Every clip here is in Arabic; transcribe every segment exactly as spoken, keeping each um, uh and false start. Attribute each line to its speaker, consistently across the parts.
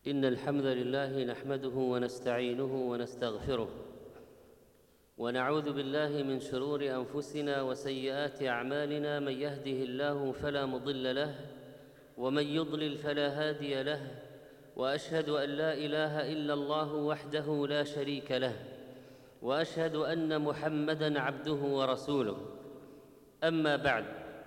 Speaker 1: إن الحمد لله نحمده ونستعينه ونستغفره ونعوذ بالله من شرور أنفسنا وسيئات أعمالنا. من يهده الله فلا مضل له ومن يضلل فلا هادي له، وأشهد أن لا إله إلا الله وحده لا شريك له، وأشهد أن محمدًا عبده ورسوله. أما بعد،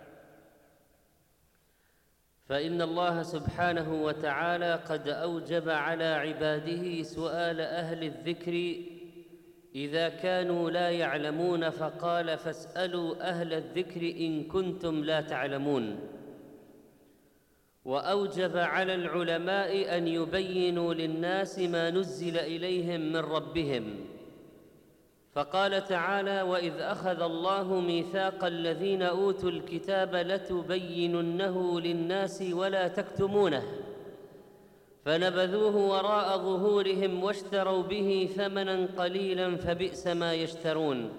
Speaker 1: فإن الله سبحانه وتعالى قد أوجب على عباده سؤال أهل الذكر إذا كانوا لا يعلمون، فقال: فاسألوا أهل الذكر إن كنتم لا تعلمون. وأوجب على العلماء أن يبينوا للناس ما نزل إليهم من ربهم، فقال تعالى: وإذ أخذ الله ميثاق الذين أوتوا الكتاب لتبيننه للناس ولا تكتمونه فنبذوه وراء ظهورهم واشتروا به ثمناً قليلاً فبئس ما يشترون.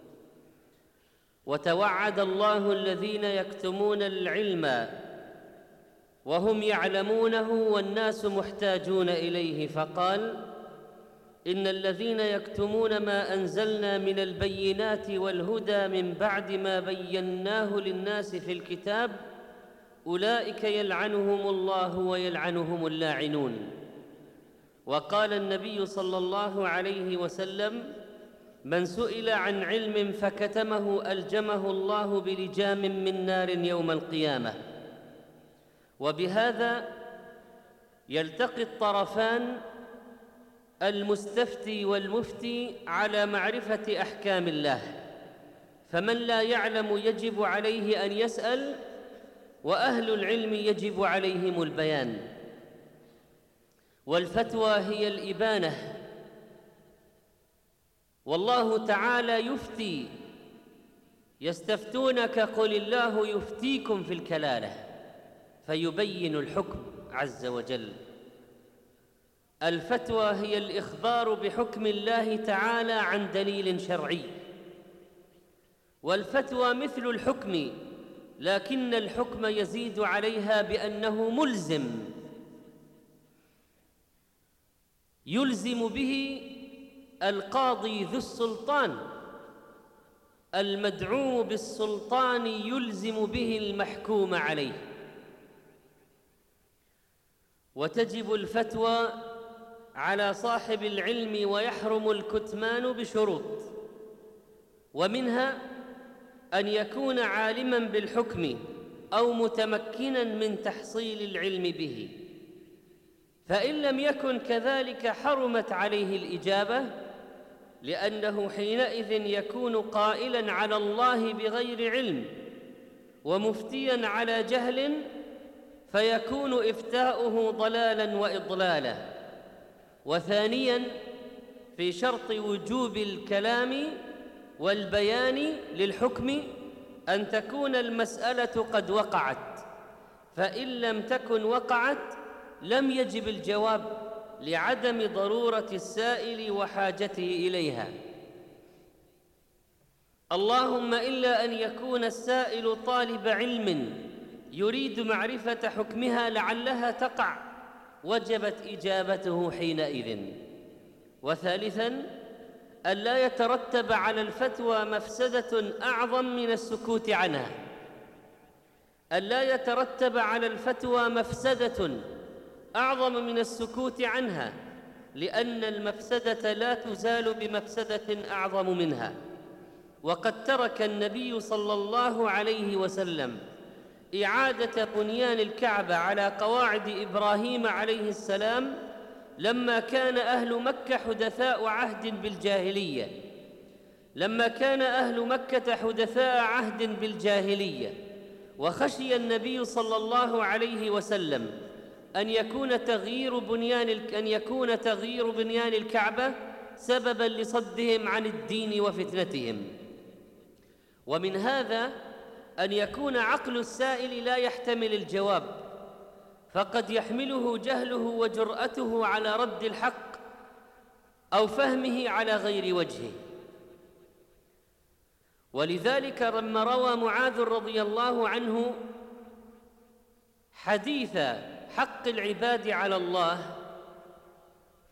Speaker 1: وتوعد الله الذين يكتمون العلم وهم يعلمونه والناس محتاجون إليه، فقال: إن الذين يكتمون ما أنزلنا من البينات والهدى من بعد ما بيناه للناس في الكتاب أولئك يلعنهم الله ويلعنهم اللاعنون. وقال النبي صلى الله عليه وسلم: من سئل عن علم فكتمه ألجمه الله بلجام من نار يوم القيامة. وبهذا يلتقي الطرفان المستفتي والمفتي على معرفة أحكام الله، فمن لا يعلم يجب عليه أن يسأل، وأهل العلم يجب عليهم البيان. والفتوى هي الإبانة، والله تعالى يفتي: يستفتونك قل الله يفتيكم في الكلالة، فيبين الحكم عز وجل. الفتوى هي الإخبار بحكم الله تعالى عن دليل شرعي، والفتوى مثل الحكم، لكن الحكم يزيد عليها بأنه ملزم، يلزم به القاضي ذو السلطان، المدعو بالسلطان يلزم به المحكوم عليه. وتجب الفتوى على صاحب العلم ويحرم الكتمان بشروط، ومنها أن يكون عالماً بالحكم أو متمكناً من تحصيل العلم به، فإن لم يكن كذلك حرمت عليه الإجابة، لأنه حينئذ يكون قائلاً على الله بغير علم ومفتياً على جهل، فيكون إفتاؤه ضلالاً وإضلالاً. وثانياً، في شرط وجوب الكلام والبيان للحكم أن تكون المسألة قد وقعت، فإن لم تكن وقعت لم يجب الجواب لعدم ضرورة السائل وحاجته إليها، اللهم إلا أن يكون السائل طالب علم يريد معرفة حكمها لعلها تقع، وجبت إجابته حينئذ. وثالثاً، ألا يترتب على الفتوى مفسدة أعظم من السكوت عنها، ألا يترتب على الفتوى مفسدة أعظم من السكوت عنها، لأن المفسدة لا تزال بمفسدة أعظم منها. وقد ترك النبي صلى الله عليه وسلم إعادة بنيان الكعبة على قواعد إبراهيم عليه السلام لما كان أهل مكة حدثاء عهد بالجاهلية لما كان أهل مكة حدثاء عهد بالجاهلية وخشي النبي صلى الله عليه وسلم أن يكون تغيير بنيان أن يكون تغيير بنيان الكعبة سبباً لصدهم عن الدين وفتنتهم. ومن هذا أن يكون عقل السائل لا يحتمل الجواب، فقد يحمله جهله وجرأته على رد الحق أو فهمه على غير وجهه. ولذلك لما روى معاذ رضي الله عنه حديث حق العباد على الله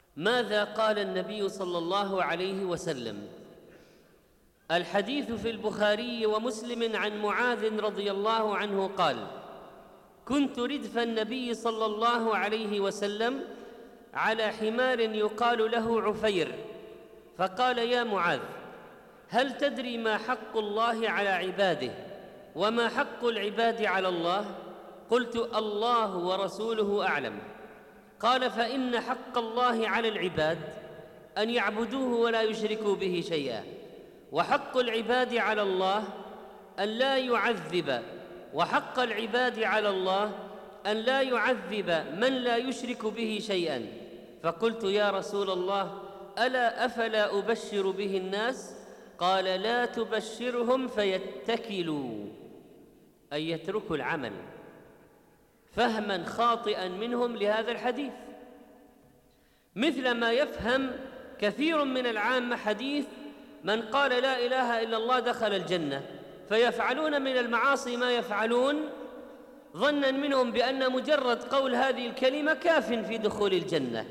Speaker 1: ماذا قال النبي صلى الله عليه وسلم؟ الحديث في البخاري ومسلم عن معاذ رضي الله عنه قال: كنت ردف النبي صلى الله عليه وسلم على حمار يقال له عفير، فقال: يا معاذ، هل تدري ما حق الله على عباده وما حق العباد على الله؟ قلت: الله ورسوله أعلم. قال: فإن حق الله على العباد أن يعبدوه ولا يشركوا به شيئا، وحق العباد على الله أن لا يعذب وحق العباد على الله أن لا يعذب من لا يشرك به شيئا. فقلت: يا رسول الله، ألا أفلا أبشر به الناس؟ قال: لا تبشرهم فيتكلوا، أي يتركوا العمل، فهما خاطئا منهم لهذا الحديث، مثل ما يفهم كثير من العامة حديث من قال لا إله إلا الله دخل الجنة، فيفعلون من المعاصي ما يفعلون ظنا منهم بأن مجرد قول هذه الكلمة كاف في دخول الجنة.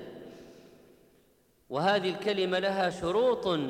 Speaker 1: وهذه الكلمة لها شروط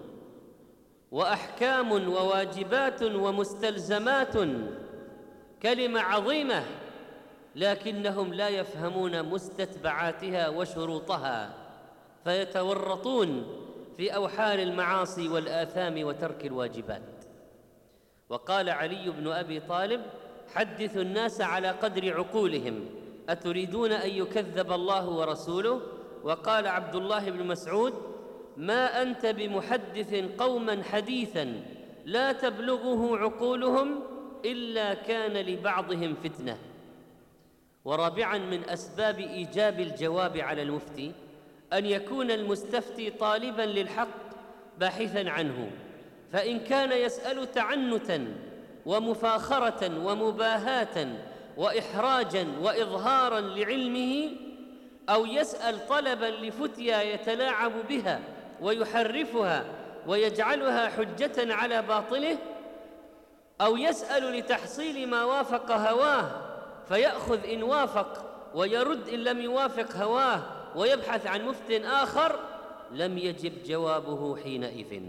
Speaker 1: وأحكام وواجبات ومستلزمات، كلمة عظيمة، لكنهم لا يفهمون مستتبعاتها وشروطها، فيتورطون في أوحال المعاصي والآثام وترك الواجبات. وقال علي بن أبي طالب: حدثوا الناس على قدر عقولهم، أتريدون أن يكذب الله ورسوله؟ وقال عبد الله بن مسعود: ما أنت بمحدث قوما حديثا لا تبلغه عقولهم إلا كان لبعضهم فتنة. ورابعاً من أسباب إيجاب الجواب على المفتي أن يكون المستفتي طالباً للحق باحثاً عنه، فإن كان يسأل تعنتاً ومفاخرة ومباهاة وإحراجاً وإظهاراً لعلمه، أو يسأل طلباً لفتيا يتلاعب بها ويحرفها ويجعلها حجة على باطله، أو يسأل لتحصيل ما وافق هواه فيأخذ إن وافق ويرد إن لم يوافق هواه ويبحث عن مفت آخر، لم يجب جوابه حينئذ.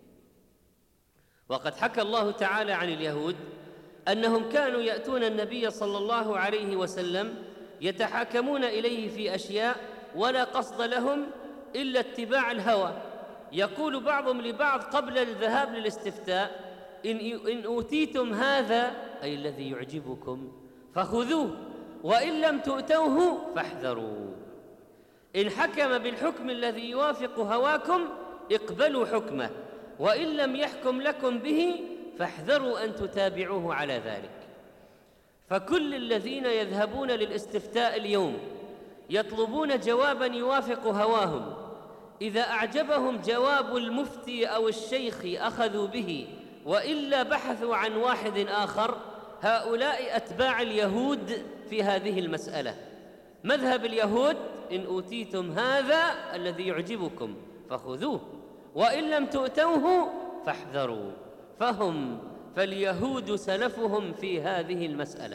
Speaker 1: وقد حكى الله تعالى عن اليهود أنهم كانوا يأتون النبي صلى الله عليه وسلم يتحاكمون إليه في أشياء ولا قصد لهم إلا اتباع الهوى. يقول بعضهم لبعض قبل الذهاب للاستفتاء: إن أوتيتم هذا، أي الذي يعجبكم، فخذوه، وإن لم تؤتوه فاحذروا. إن حكم بالحكم الذي يوافق هواكم اقبلوا حكمه، وإن لم يحكم لكم به فاحذروا أن تتابعوه على ذلك. فكل الذين يذهبون للاستفتاء اليوم يطلبون جواباً يوافق هواهم، إذا أعجبهم جواب المفتي أو الشيخ أخذوا به، وإلا بحثوا عن واحد آخر. هؤلاء أتباع اليهود في هذه المسألة. مذهب اليهود: إن أوتيتم هذا الذي يعجبكم فخذوه، وإن لم تؤتوه فاحذروا. فهم فاليهود سلفهم في هذه المسألة.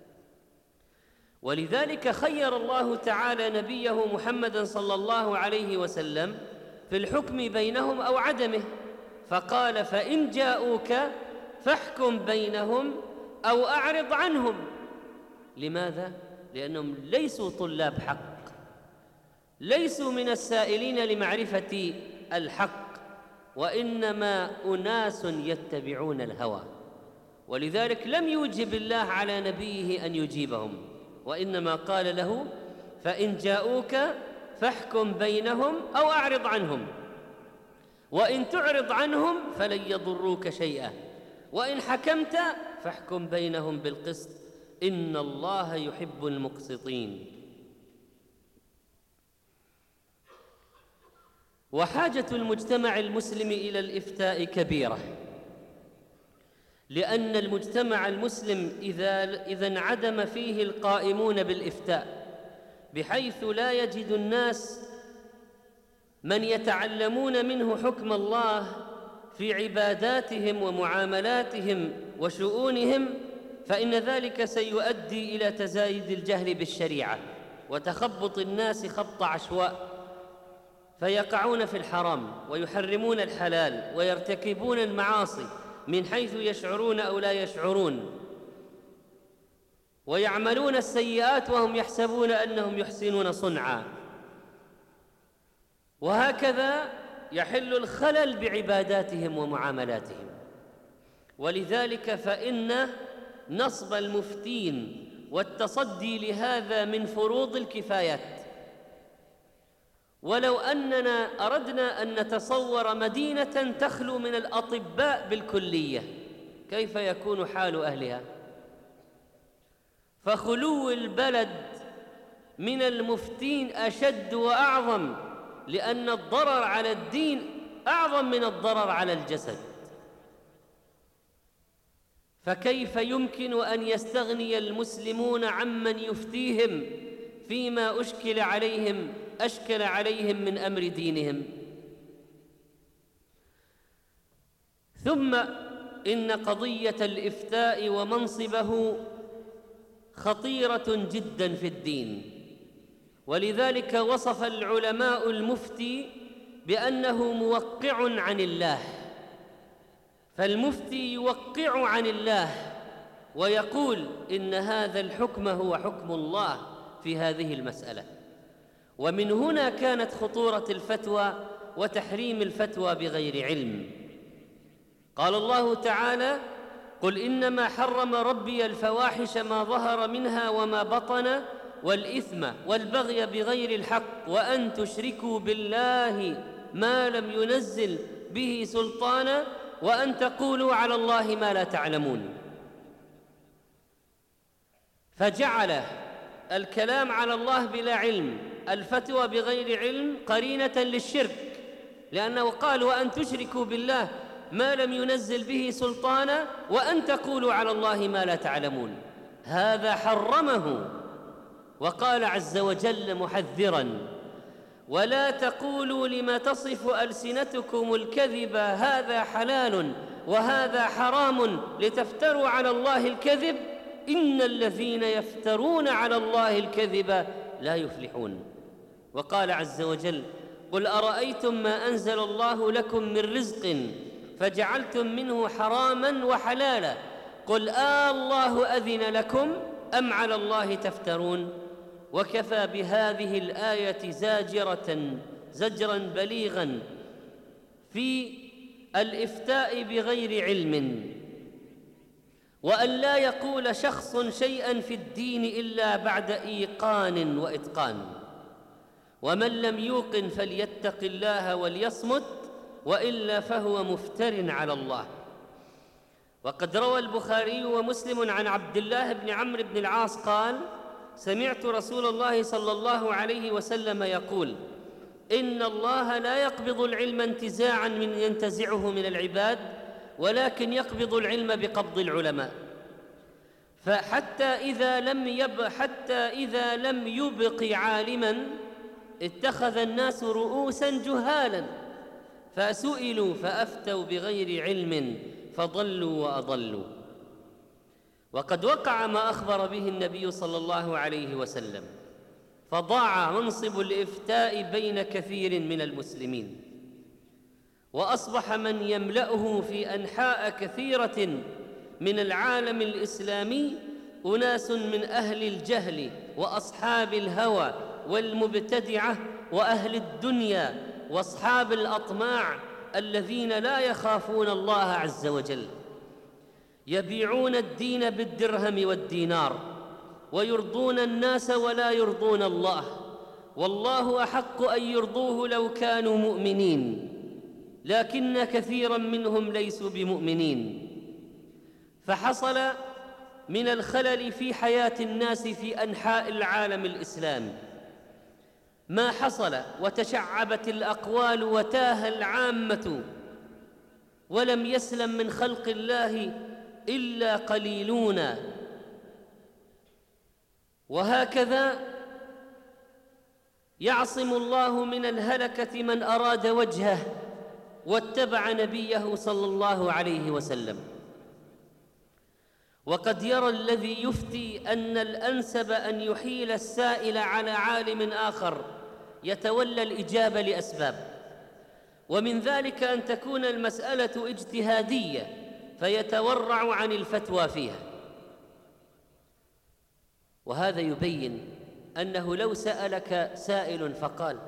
Speaker 1: ولذلك خير الله تعالى نبيه محمدًا صلى الله عليه وسلم في الحكم بينهم أو عدمه، فقال: فإن جاءوك فاحكم بينهم أو أعرض عنهم. لماذا؟ لأنهم ليسوا طلاب حق، ليسوا من السائلين لمعرفة الحق، وإنما أناس يتبعون الهوى. ولذلك لم يوجب الله على نبيه أن يجيبهم، وإنما قال له: فإن جاءوك فاحكم بينهم أو أعرض عنهم، وإن تعرض عنهم فلن يضروك شيئا، وإن حكمت فاحكم بينهم بالقسط، إن الله يحب المقسطين. وحاجة المجتمع المسلم إلى الإفتاء كبيرة، لأن المجتمع المسلم إذا إذا انعدم فيه القائمون بالإفتاء، بحيث لا يجد الناس من يتعلمون منه حكم الله في عباداتهم ومعاملاتهم وشؤونهم، فإن ذلك سيؤدي إلى تزايد الجهل بالشريعة وتخبط الناس خبط عشواء، فيقعون في الحرام ويحرمون الحلال ويرتكبون المعاصي من حيث يشعرون أو لا يشعرون، ويعملون السيئات وهم يحسبون أنهم يحسنون صنعا. وهكذا يحل الخلل بعباداتهم ومعاملاتهم. ولذلك فإن نصب المفتين والتصدي لهذا من فروض الكفايات. ولو أننا أردنا أن نتصور مدينة تخلو من الأطباء بالكلية، كيف يكون حال أهلها؟ فخلو البلد من المفتين أشد وأعظم، لأن الضرر على الدين أعظم من الضرر على الجسد. فكيف يمكن أن يستغني المسلمون عمن يفتيهم فيما أشكل عليهم أشكل عليهم من أمر دينهم؟ ثم إن قضية الإفتاء ومنصبه خطيرة جدا في الدين، ولذلك وصف العلماء المفتي بأنه موقع عن الله. فالمفتي يوقع عن الله ويقول إن هذا الحكم هو حكم الله في هذه المسألة. ومن هنا كانت خطورة الفتوى وتحريم الفتوى بغير علم. قال الله تعالى: قل إنما حرم ربي الفواحش ما ظهر منها وما بطن والإثم والبغي بغير الحق وأن تشركوا بالله ما لم ينزل به سلطانا وأن تقولوا على الله ما لا تعلمون. فجعل الكلام على الله بلا علم، الفتوى بغير علم، قرينة للشرك، لأنه قال: وأن تشركوا بالله ما لم ينزل به سلطانا وأن تقولوا على الله ما لا تعلمون. هذا حرمه، وقال عز وجل محذرا: ولا تقولوا لما تصف ألسنتكم الكذب هذا حلال وهذا حرام لتفتروا على الله الكذب إن الذين يفترون على الله الكذب لا يفلحون. وقال عز وجل: قل أرأيتم ما أنزل الله لكم من رزق فجعلتم منه حراما وحلالا قل آه الله أذن لكم أم على الله تفترون. وكفى بهذه الآية زاجرة زجرا بليغا في الإفتاء بغير علم، وأن لا يقول شخص شيئا في الدين إلا بعد إيقان وإتقان. ومن لم يوقن فليتق الله وليصمت، وإلا فهو مفتر على الله. وقد روى البخاري ومسلم عن عبد الله بن عمرو بن العاص قال: سمعت رسول الله صلى الله عليه وسلم يقول: إن الله لا يقبض العلم انتزاعا من ينتزعه من العباد، ولكن يقبض العلم بقبض العلماء. فحتى إذا لم يب حتى إذا لم يبق عالما اتخذ الناس رؤوسا جهالا فسئلوا فأفتوا بغير علم فضلوا وأضلوا. وقد وقع ما أخبر به النبي صلى الله عليه وسلم، فضاع منصب الإفتاء بين كثير من المسلمين، وأصبح من يملأه في أنحاء كثيرة من العالم الإسلامي أناس من أهل الجهل وأصحاب الهوى والمبتدعة وأهل الدنيا وأصحاب الأطماع الذين لا يخافون الله عز وجل، يبيعون الدين بالدرهم والدينار ويرضون الناس ولا يرضون الله، والله أحق أن يرضوه لو كانوا مؤمنين، لكن كثيراً منهم ليسوا بمؤمنين. فحصل من الخلل في حياة الناس في أنحاء العالم الإسلامي ما حصل، وتشعبت الأقوال وتاه العامة، ولم يسلم من خلق الله إلا قليلون. وهكذا يعصم الله من الهلكة من أراد وجهه واتبع نبيه صلى الله عليه وسلم. وقد يرى الذي يفتي أن الأنسب أن يحيل السائل على عالم آخر يتولى الإجابة لأسباب، ومن ذلك أن تكون المسألة اجتهادية فيتورع عن الفتوى فيها. وهذا يبين أنه لو سألك سائل فقال: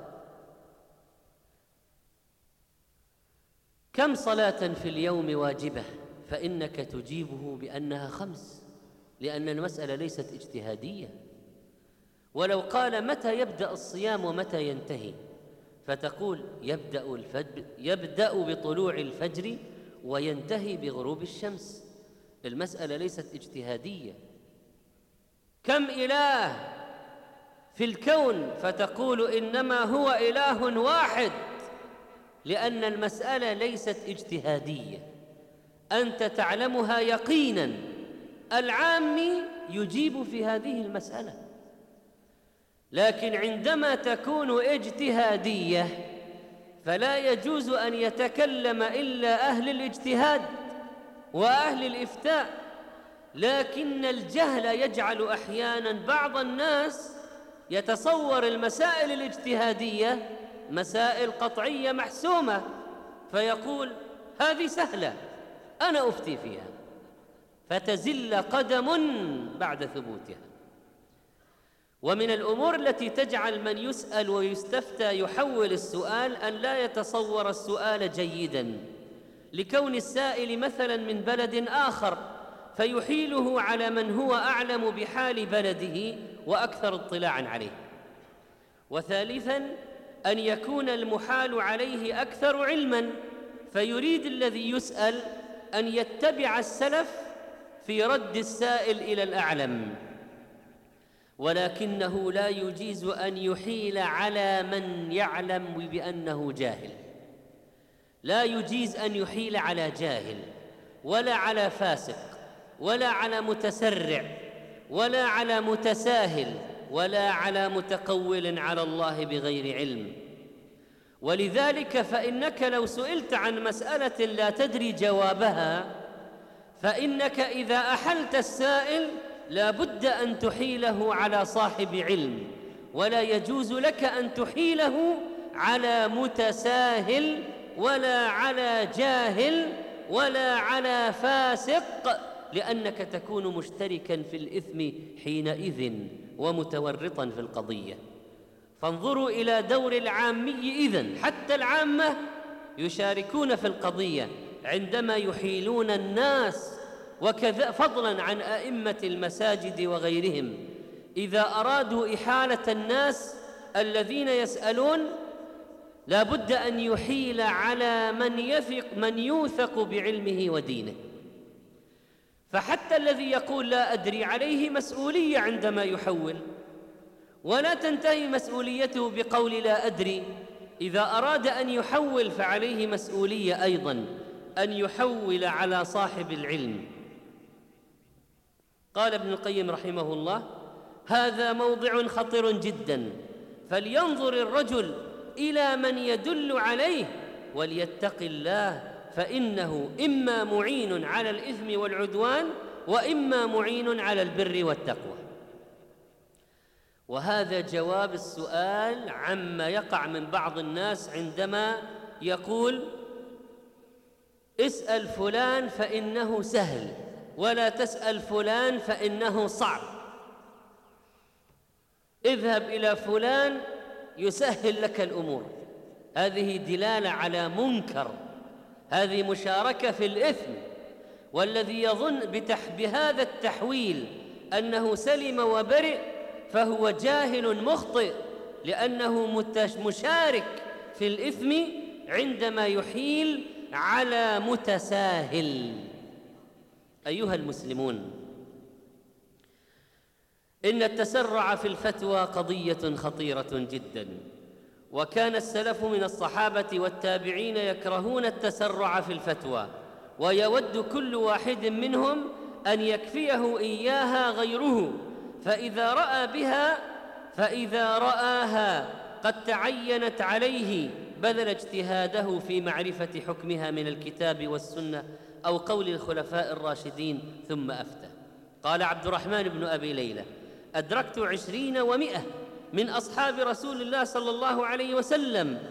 Speaker 1: كم صلاة في اليوم واجبة؟ فإنك تجيبه بأنها خمس، لأن المسألة ليست اجتهادية. ولو قال: متى يبدأ الصيام ومتى ينتهي؟ فتقول: يبدأ الفجر يبدأ بطلوع الفجر وينتهي بغروب الشمس. المسألة ليست اجتهادية. كم إله في الكون؟ فتقول: إنما هو إله واحد، لأن المسألة ليست اجتهادية، أنت تعلمها يقينا. العامي يجيب في هذه المسألة، لكن عندما تكون اجتهادية فلا يجوز أن يتكلم إلا أهل الاجتهاد وأهل الإفتاء. لكن الجهل يجعل أحيانا بعض الناس يتصور المسائل الاجتهادية مسائل قطعية محسومة، فيقول: هذه سهلة أنا أفتي فيها، فتزل قدم بعد ثبوتها. ومن الأمور التي تجعل من يسأل ويستفتى يحول السؤال أن لا يتصور السؤال جيداً، لكون السائل مثلاً من بلد آخر فيحيله على من هو أعلم بحال بلده وأكثر اطلاعاً عليه. وثالثاً أن يكون المحال عليه أكثر علماً، فيريد الذي يسأل أن يتبع السلف في رد السائل إلى الأعلم، ولكنه لا يجيز أن يحيل على من يعلم بأنه جاهل. لا يجيز أن يحيل على جاهل، ولا على فاسق، ولا على متسرع، ولا على متساهل، ولا على متقول على الله بغير علم. ولذلك فإنك لو سئلت عن مسألة لا تدري جوابها، فإنك إذا أحلت السائل لا بد أن تحيله على صاحب علم، ولا يجوز لك أن تحيله على متساهل، ولا على جاهل، ولا على فاسق، لأنك تكون مشتركاً في الإثم حينئذ ومتورطاً في القضية. فانظروا إلى دور العامي إذن، حتى العامة يشاركون في القضية عندما يحيلون الناس، وكذا فضلاً عن أئمة المساجد وغيرهم. إذا أرادوا إحالة الناس الذين يسألون لا بد أن يحيل على من يثق من يوثق بعلمه ودينه. فحتى الذي يقول لا أدري عليه مسؤولية عندما يحول، ولا تنتهي مسؤوليته بقول لا أدري. إذا أراد أن يحول فعليه مسؤولية أيضاً أن يحول على صاحب العلم. قال ابن القيم رحمه الله: هذا موضع خطر جداً، فلينظر الرجل إلى من يدل عليه وليتق الله، فإنه إما معين على الإثم والعدوان، وإما معين على البر والتقوى. وهذا جواب السؤال عما يقع من بعض الناس عندما يقول: اسأل فلان فإنه سهل، ولا تسأل فلان فإنه صعب. اذهب إلى فلان يسهل لك الأمور. هذه دلالة على منكر، هذه مشاركة في الإثم. والذي يظن بتح بهذا التحويل أنه سلم وبرئ فهو جاهل مخطئ، لأنه مشارك في الإثم عندما يحيل على متساهل. أيها المسلمون، إن التسرع في الفتوى قضية خطيرة جداً، وكان السلف من الصحابة والتابعين يكرهون التسرع في الفتوى، ويود كل واحد منهم أن يكفيه إياها غيره، فإذا رأى بها فإذا رآها قد تعينت عليه بذل اجتهاده في معرفة حكمها من الكتاب والسنة أو قول الخلفاء الراشدين ثم أفتى. قال عبد الرحمن بن أبي ليلى: أدركت عشرين ومئة من أصحاب رسول الله صلى الله عليه وسلم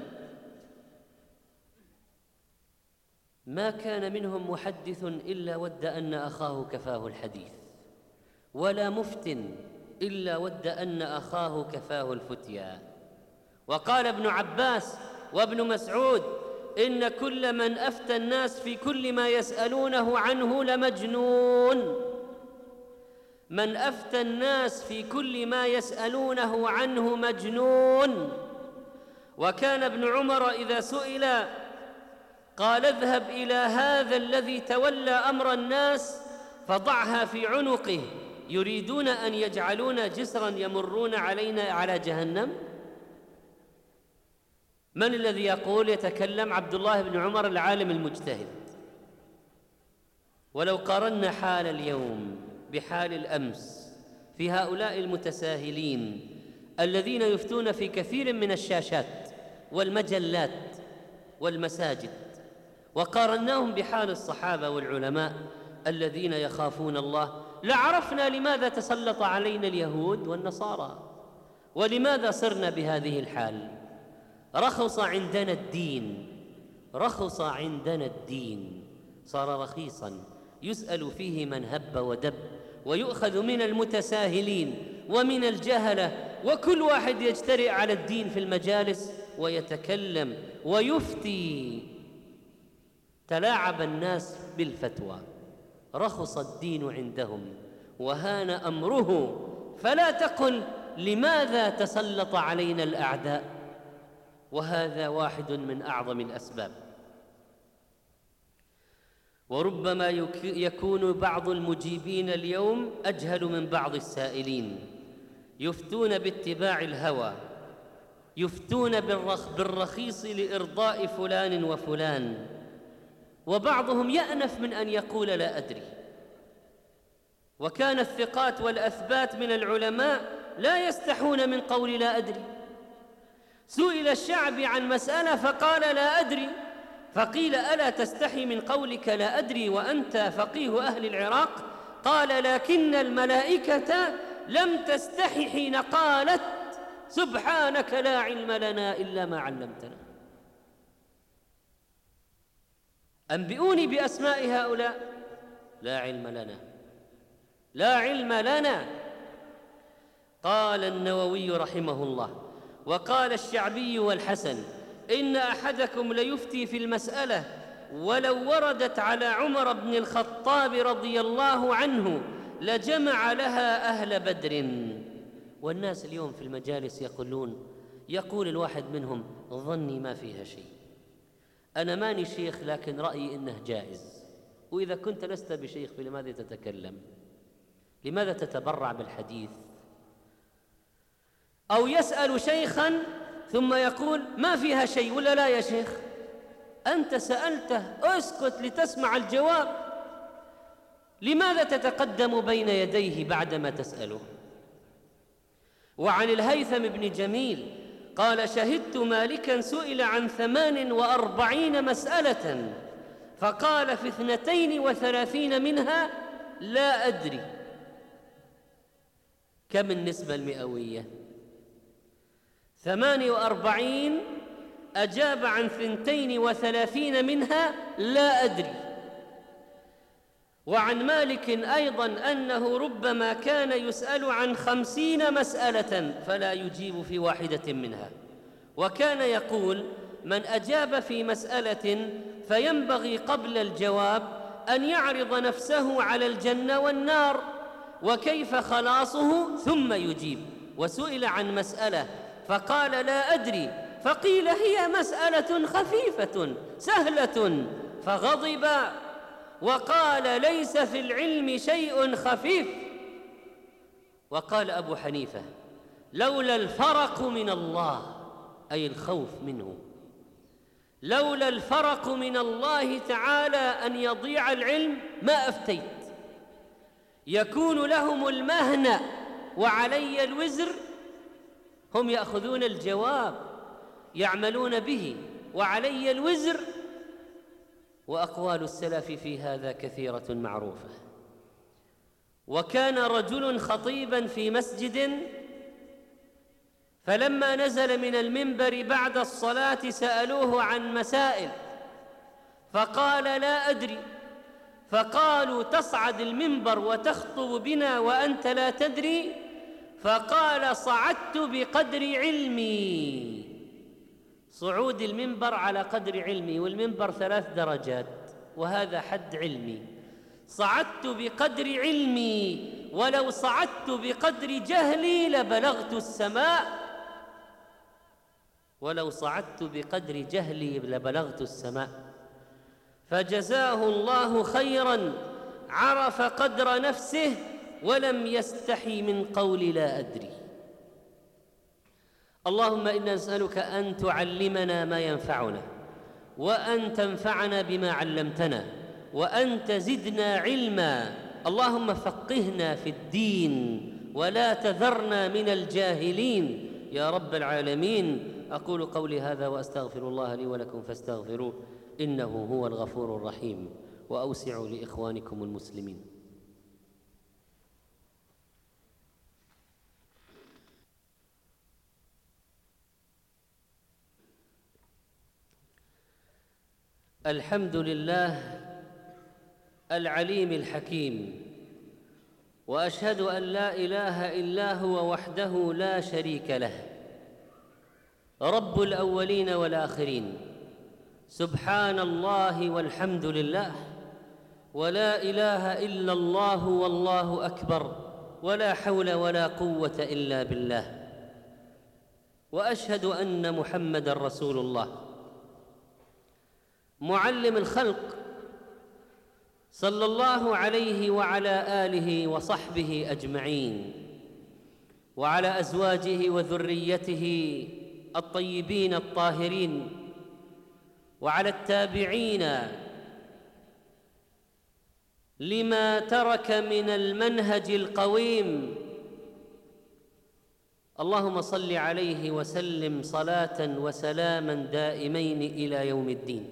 Speaker 1: ما كان منهم محدث إلا ود أن أخاه كفاه الحديث، ولا مفت إلا ود أن أخاه كفاه الفتيا. وقال ابن عباس وابن مسعود: إن كل من أفتى الناس في كل ما يسألونه عنه لمجنون. من أفتى الناس في كل ما يسألونه عنه مجنون. وكان ابن عمر إذا سئل قال: اذهب إلى هذا الذي تولى أمر الناس فضعها في عنقه، يريدون أن يجعلون جسرا يمرون علينا على جهنم. من الذي يقول يتكلم؟ عبد الله بن عمر العالم المجتهد. ولو قارنا حال اليوم بحال الأمس في هؤلاء المتساهلين الذين يفتون في كثير من الشاشات والمجلات والمساجد، وقارناهم بحال الصحابة والعلماء الذين يخافون الله، لعرفنا لماذا تسلط علينا اليهود والنصارى، ولماذا صرنا بهذه الحال. رخص عندنا الدين، رخص عندنا الدين، صار رخيصا يسأل فيه من هب ودب، ويؤخذ من المتساهلين ومن الجهلة، وكل واحد يجترئ على الدين في المجالس ويتكلم ويفتي. تلاعب الناس بالفتوى، رخص الدين عندهم وهان أمره، فلا تقل لماذا تسلط علينا الأعداء، وهذا واحد من أعظم الأسباب. وربما يكون بعض المجيبين اليوم أجهل من بعض السائلين، يفتون باتباع الهوى، يفتون بالرخيص لإرضاء فلان وفلان، وبعضهم يأنف من أن يقول لا أدري. وكان الثقات والأثبات من العلماء لا يستحون من قول لا أدري. سئل الشعبي عن مسألة فقال لا أدري، فقيل: ألا تستحي من قولك لا أدري وأنت فقيه أهل العراق؟ قال: لكن الملائكة لم تستحي حين قالت سبحانك لا علم لنا إلا ما علمتنا. أنبئوني بأسماء هؤلاء. لا علم لنا، لا علم لنا. قال النووي رحمه الله: وقال الشعبي والحسن: إن أحدكم ليفتي في المسألة ولو وردت على عمر بن الخطاب رضي الله عنه لجمع لها أهل بدر. والناس اليوم في المجالس يقولون، يقول الواحد منهم: ظني ما فيها شيء، أنا ماني شيخ لكن رأيي إنه جائز. وإذا كنت لست بشيخ فلماذا تتكلم؟ لماذا تتبرع بالحديث؟ أو يسأل شيخاً ثم يقول: ما فيها شيء ولا لا يا شيخ؟ أنت سألته، اسكت لتسمع الجواب. لماذا تتقدم بين يديه بعدما تسأله؟ وعن الهيثم بن جميل قال: شهدت مالكاً سئل عن ثمان وأربعين مسألة فقال في اثنتين وثلاثين منها لا أدري. كم النسبة المئوية؟ ثمان وأربعين أجاب عن ثنتين وثلاثين منها لا أدري. وعن مالك أيضاً أنه ربما كان يسأل عن خمسين مسألة فلا يجيب في واحدة منها، وكان يقول: من أجاب في مسألة فينبغي قبل الجواب أن يعرض نفسه على الجنة والنار وكيف خلاصه ثم يجيب. وسئل عن مسألة فقال لا أدري، فقيل هي مسألة خفيفة سهلة، فغضب وقال: ليس في العلم شيء خفيف. وقال أبو حنيفة: لولا الفرق من الله، أي الخوف منه، لولا الفرق من الله تعالى أن يضيع العلم ما أفتيت. يكون لهم المهنة وعلي الوزر، هم يأخذون الجواب يعملون به وعلي الوزر. وأقوال السلف في هذا كثيرة معروفة. وكان رجل خطيبا في مسجد فلما نزل من المنبر بعد الصلاة سألوه عن مسائل فقال لا أدري، فقالوا تصعد المنبر وتخطب بنا وأنت لا تدري؟ فقال صعدت بقدر علمي. صعود المنبر على قدر علمي، والمنبر ثلاث درجات وهذا حد علمي. صعدت بقدر علمي، ولو صعدت بقدر جهلي لبلغت السماء، ولو صعدت بقدر جهلي لبلغت السماء. فجزاه الله خيرا، عرف قدر نفسه ولم يستحي من قول لا أدري. اللهم إنا نسألك أن تعلمنا ما ينفعنا، وأن تنفعنا بما علمتنا، وأن تزدنا علما. اللهم فقهنا في الدين ولا تذرنا من الجاهلين يا رب العالمين. أقول قولي هذا وأستغفر الله لي ولكم فاستغفروه إنه هو الغفور الرحيم، وأوسعوا لإخوانكم المسلمين. الحمد لله العليم الحكيم، وأشهد أن لا إله إلا هو وحده لا شريك له، رب الأولين والآخرين. سبحان الله والحمد لله، ولا إله إلا الله والله أكبر، ولا حول ولا قوة إلا بالله. وأشهد أن محمدًا رسول الله معلم الخلق، صلى الله عليه وعلى آله وصحبه أجمعين، وعلى أزواجه وذريته الطيبين الطاهرين، وعلى التابعين لما ترك من المنهج القويم. اللهم صل عليه وسلم صلاة وسلاما دائمين إلى يوم الدين.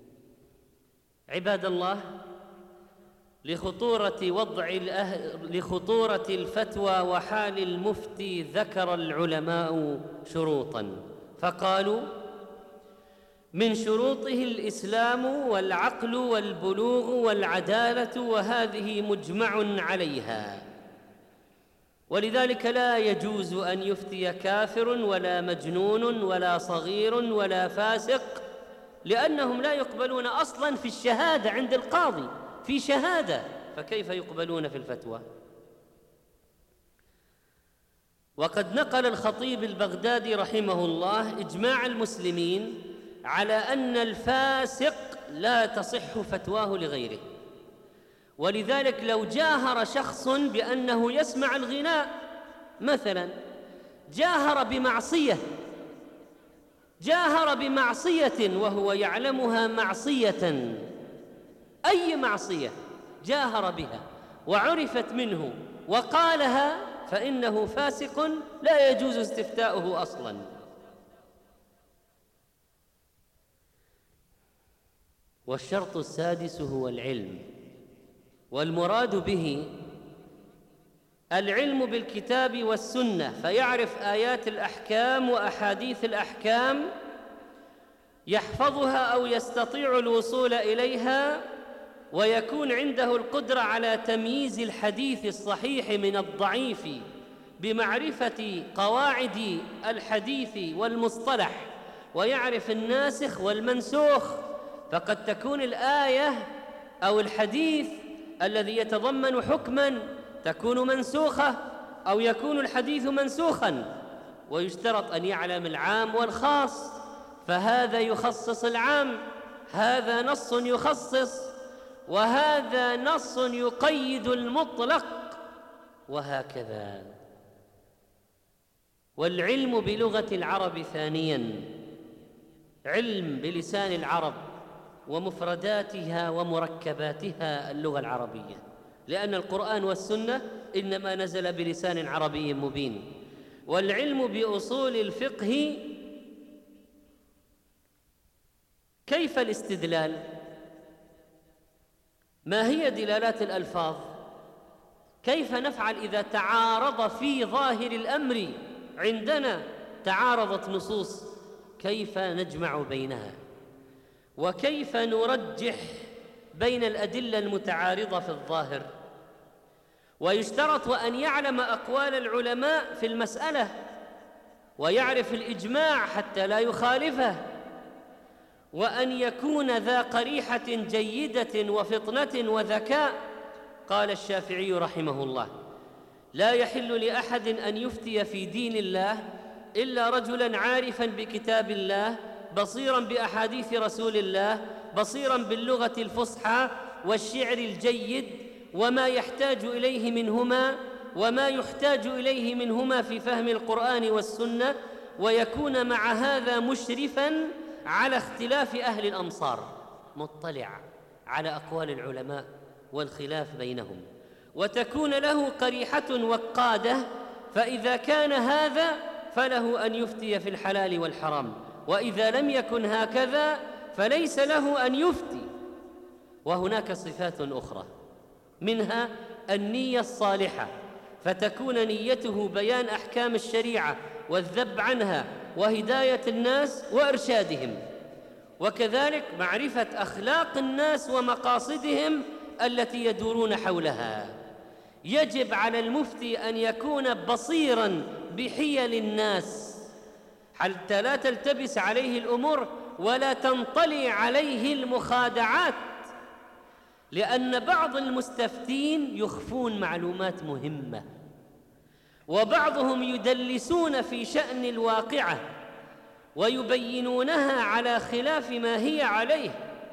Speaker 1: عباد الله، لخطورة وضع الأهل لخطورة الفتوى وحال المفتي ذكر العلماء شروطاً، فقالوا: من شروطه الإسلام والعقل والبلوغ والعدالة، وهذه مجمع عليها، ولذلك لا يجوز أن يفتي كافر ولا مجنون ولا صغير ولا فاسق، لأنهم لا يقبلون أصلاً في الشهادة عند القاضي، في شهادة، فكيف يقبلون في الفتوى؟ وقد نقل الخطيب البغدادي رحمه الله إجماع المسلمين على أن الفاسق لا تصح فتواه لغيره، ولذلك لو جاهر شخص بأنه يسمع الغناء مثلا، جاهر بمعصية جاهر بمعصية وهو يعلمها معصية، أي معصية جاهر بها وعرفت منه وقالها، فإنه فاسق لا يجوز استفتاؤه أصلاً. والشرط السادس هو العلم، والمراد به العلم بالكتاب والسنة، فيعرف آيات الأحكام وأحاديث الأحكام، يحفظها أو يستطيع الوصول إليها، ويكون عنده القدرة على تمييز الحديث الصحيح من الضعيف بمعرفة قواعد الحديث والمصطلح، ويعرف الناسخ والمنسوخ. فقد تكون الآية أو الحديث الذي يتضمن حكماً تكون منسوخة، أو يكون الحديث منسوخاً، ويشترط أن يعلم العام والخاص، فهذا يخصص العام، هذا نص يخصص، وهذا نص يقيد المطلق، وهكذا. والعلم بلغة العرب ثانياً، علم بلسان العرب ومفرداتها ومركباتها اللغة العربية، لأن القرآن والسنة إنما نزل بلسان عربي مبين. والعلم بأصول الفقه، كيف الاستدلال؟ ما هي دلالات الألفاظ؟ كيف نفعل إذا تعارض في ظاهر الأمر عندنا تعارضت نصوص كيف نجمع بينها وكيف نرجح بين الأدلة المتعارضة في الظاهر؟ ويشترط أن يعلم أقوال العلماء في المسألة ويعرف الإجماع حتى لا يخالفه، وأن يكون ذا قريحة جيدة وفطنة وذكاء. قال الشافعي رحمه الله: لا يحل لأحد أن يفتي في دين الله إلا رجلاً عارفاً بكتاب الله، بصيراً بأحاديث رسول الله، بصيراً باللغة الفصحى والشعر الجيد وما يحتاج إليه منهما وما يحتاج إليه منهما في فهم القرآن والسنة، ويكون مع هذا مشرفاً على اختلاف أهل الأمصار، مطلع على أقوال العلماء والخلاف بينهم، وتكون له قريحة وقادة، فإذا كان هذا فله أن يفتي في الحلال والحرام، وإذا لم يكن هكذا فليس له أن يفتي. وهناك صفات أخرى، منها النية الصالحة، فتكون نيته بيان أحكام الشريعة والذب عنها وهداية الناس وإرشادهم، وكذلك معرفة أخلاق الناس ومقاصدهم التي يدورون حولها. يجب على المفتي أن يكون بصيراً بحيل الناس حتى لا تلتبس عليه الأمور ولا تنطلي عليه المخادعات، لأن بعض المستفتين يخفون معلومات مهمة، وبعضهم يدلسون في شأن الواقعة ويبينونها على خلاف ما هي عليه،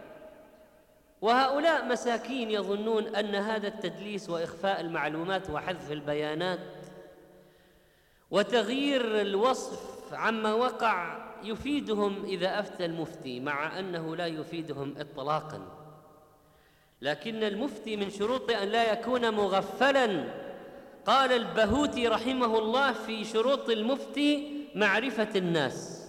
Speaker 1: وهؤلاء مساكين يظنون أن هذا التدليس وإخفاء المعلومات وحذف البيانات وتغيير الوصف عما وقع يفيدهم إذا أفتى المفتي، مع أنه لا يفيدهم إطلاقاً. لكن المفتي من شروط أن لا يكون مغفلاً. قال البهوتي رحمه الله في شروط المفتي معرفة الناس: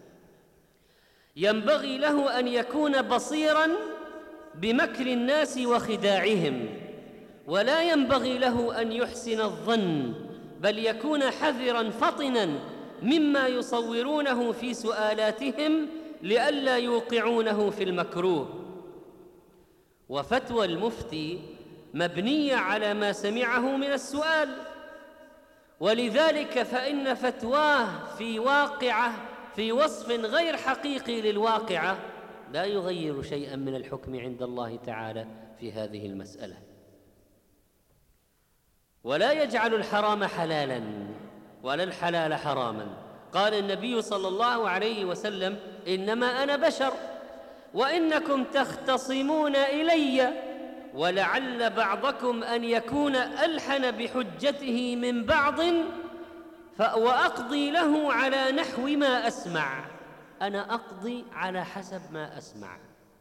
Speaker 1: ينبغي له أن يكون بصيراً بمكر الناس وخداعهم، ولا ينبغي له أن يحسن الظن، بل يكون حذراً فطناً مما يصورونه في سؤالاتهم لئلا يوقعونه في المكروه. وفتوى المفتي مبنية على ما سمعه من السؤال، ولذلك فإن فتواه في واقعة في وصف غير حقيقي للواقعة لا يغير شيئاً من الحكم عند الله تعالى في هذه المسألة، ولا يجعل الحرام حلالاً ولا الحلال حراماً. قال النبي صلى الله عليه وسلم: إنما أنا بشر وإنكم تختصمون إلي، ولعل بعضكم أن يكون ألحن بحجته من بعض وأقضي له على نحو ما أسمع. أنا أقضي على حسب ما أسمع،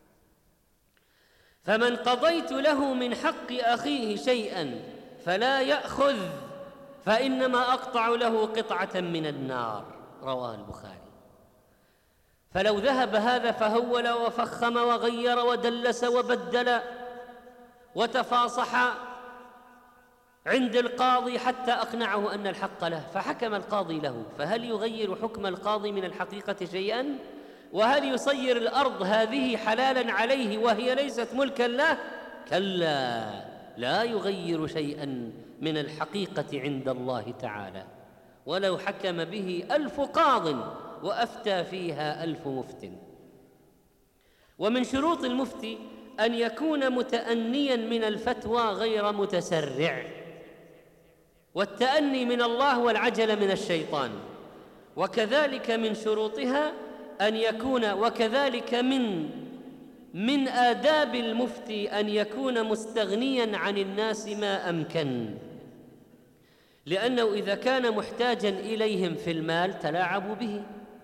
Speaker 1: فمن قضيت له من حق أخيه شيئاً فلا يأخذ، فإنما أقطع له قطعة من النار. رواه البخاري. فلو ذهب هذا فهول وفخم وغير ودلس وبدل وتفاصح عند القاضي حتى أقنعه أن الحق له، فحكم القاضي له، فهل يغير حكم القاضي من الحقيقة شيئاً؟ وهل يصير الأرض هذه حلالاً عليه وهي ليست ملكاً له؟ كلا، لا يغير شيئاً من الحقيقة عند الله تعالى، ولو حكم به ألف قاضٍ وأفتى فيها ألف مفت. ومن شروط المفتي أن يكون متأنياً من الفتوى غير متسرع، والتأني من الله والعجل من الشيطان. وكذلك من شروطها أن يكون وكذلك من من آداب المفتي أن يكون مستغنياً عن الناس ما أمكن، لأنه إذا كان محتاجاً إليهم في المال تلاعبوا به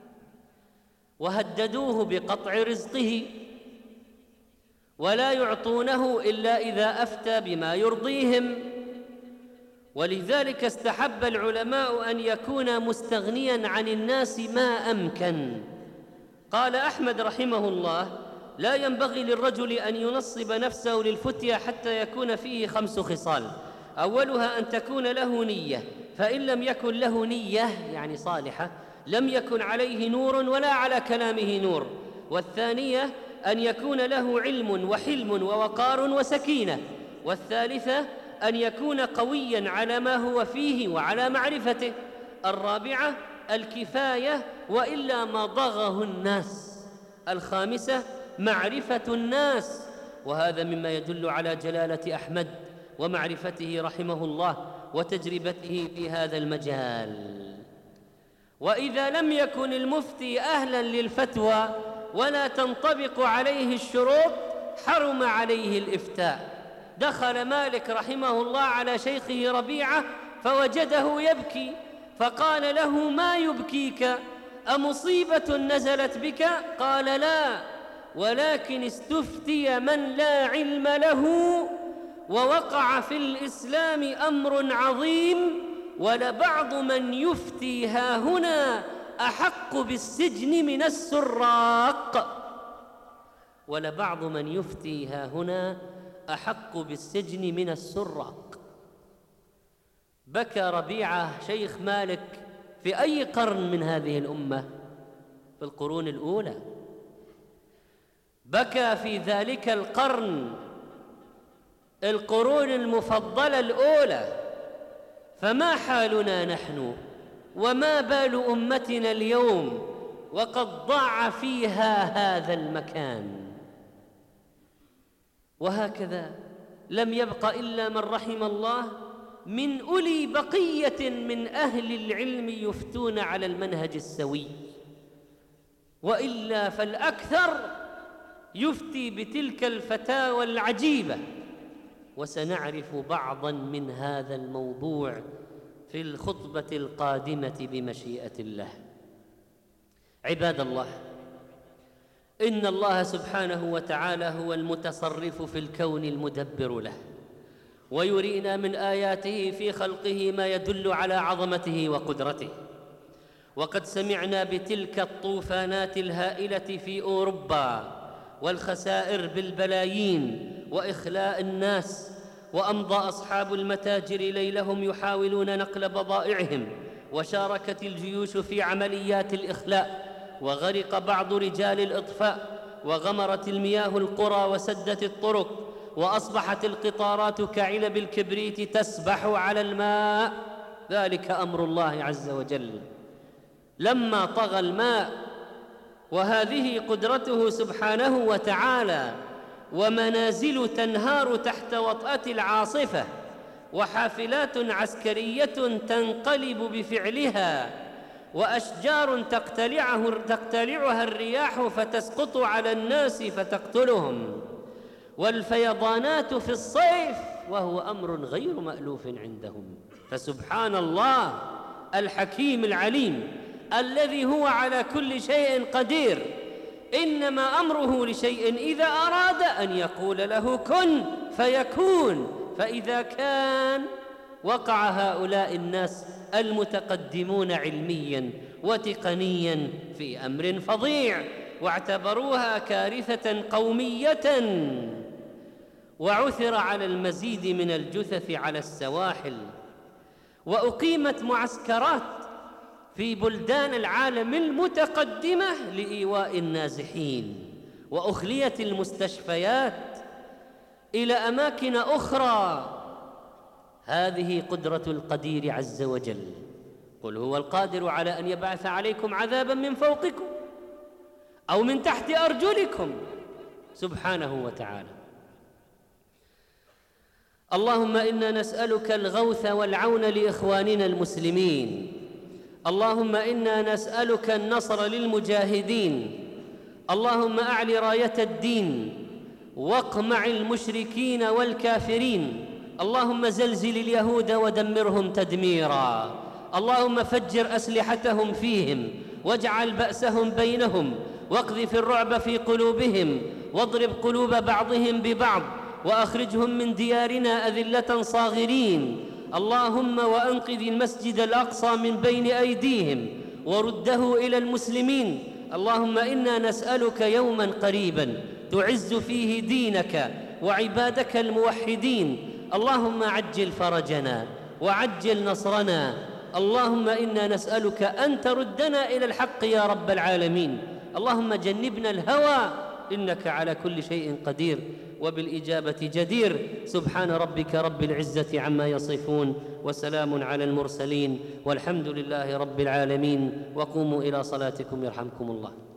Speaker 1: وهددوه بقطع رزقه، ولا يعطونه إلا إذا أفتى بما يرضيهم. ولذلك استحب العلماء أن يكون مستغنياً عن الناس ما أمكن. قال أحمد رحمه الله: لا ينبغي للرجل أن ينصب نفسه للفتية حتى يكون فيه خمس خصال: أولها أن تكون له نية، فإن لم يكن له نية يعني صالحة لم يكن عليه نور ولا على كلامه نور. والثانية أن يكون له علم وحلم ووقار وسكينة. والثالثة أن يكون قوياً على ما هو فيه وعلى معرفته. الرابعة الكفاية وإلا ما ضغه الناس. الخامسة معرفة الناس، وهذا مما يدل على جلالة أحمد ومعرفته رحمه الله وتجربته في هذا المجال. وإذا لم يكن المفتي أهلاً للفتوى ولا تنطبق عليه الشروط حرم عليه الإفتاء. دخل مالك رحمه الله على شيخه ربيعة فوجده يبكي، فقال له: ما يبكيك؟ أمصيبة نزلت بك؟ قال: لا، ولكن استفتي من لا علم له، ووقع في الإسلام أمر عظيم، ولبعض من يفتي هاهنا أحق بالسجن من السراق. ولبعض من يفتي هاهنا أحق بالسجن من السراق. بكى ربيعة شيخ مالك في أي قرن من هذه الأمة؟ في القرون الأولى. بكى في ذلك القرن، القرون المفضلة الأولى. فما حالنا نحن وما بال أمتنا اليوم وقد ضاع فيها هذا المكان؟ وهكذا لم يبق إلا من رحم الله من أولي بقية من أهل العلم يفتون على المنهج السوي، وإلا فالأكثر يفتي بتلك الفتاوى العجيبة. وسنعرف بعضاً من هذا الموضوع في الخطبة القادمة بمشيئة الله. عباد الله، إن الله سبحانه وتعالى هو المتصرف في الكون المدبر له، ويرينا من آياته في خلقه ما يدل على عظمته وقدرته. وقد سمعنا بتلك الطوفانات الهائلة في أوروبا والخسائر بالبلايين وإخلاء الناس، وأمضى أصحاب المتاجر ليلهم يحاولون نقل بضائعهم، وشاركت الجيوش في عمليات الإخلاء، وغرق بعض رجال الإطفاء، وغمرت المياه القرى وسدت الطرق، وأصبحت القطارات كعلب الكبريت تسبح على الماء. ذلك أمر الله عز وجل لما طغى الماء، وهذه قدرته سبحانه وتعالى. ومنازل تنهار تحت وطأة العاصفة، وحافلات عسكرية تنقلب بفعلها، وأشجار تقتلعه تقتلعها الرياح فتسقط على الناس فتقتلهم، والفيضانات في الصيف، وهو أمر غير مألوف عندهم. فسبحان الله الحكيم العليم الذي هو على كل شيء قدير، إنما أمره لشيء إذا أراد أن يقول له كن فيكون. فإذا كان وقع هؤلاء الناس المتقدمون علمياً وتقنياً في أمر فظيع، واعتبروها كارثة قومية، وعثر على المزيد من الجثث على السواحل، وأقيمت معسكرات في بلدان العالم المتقدمة لإيواء النازحين، وأخليت المستشفيات إلى أماكن أخرى. هذه قدرة القدير عز وجل. قل هو القادر على أن يبعث عليكم عذابا من فوقكم أو من تحت أرجلكم سبحانه وتعالى. اللهم إنا نسألك الغوث والعون لإخواننا المسلمين. اللهم إنا نسألك النصر للمجاهدين. اللهم أعل راية الدين واقمع المشركين والكافرين. اللهم زلزل اليهود ودمرهم تدميرا. اللهم فجر أسلحتهم فيهم واجعل بأسهم بينهم، واقذف الرعب في قلوبهم، واضرب قلوب بعضهم ببعض، وأخرجهم من ديارنا أذلة صاغرين. اللهم وأنقذ المسجد الأقصى من بين أيديهم ورده إلى المسلمين. اللهم إنا نسألك يوما قريبا تعز فيه دينك وعبادك الموحدين. اللهم عجل فرجنا وعجل نصرنا اللهم إنا نسألك أن تردنا إلى الحق يا رب العالمين. اللهم جنبنا الهوى إنك على كل شيء قدير وبالإجابة جدير. سبحان ربك رب العزة عما يصفون وسلام على المرسلين والحمد لله رب العالمين. وقوموا إلى صلاتكم يرحمكم الله.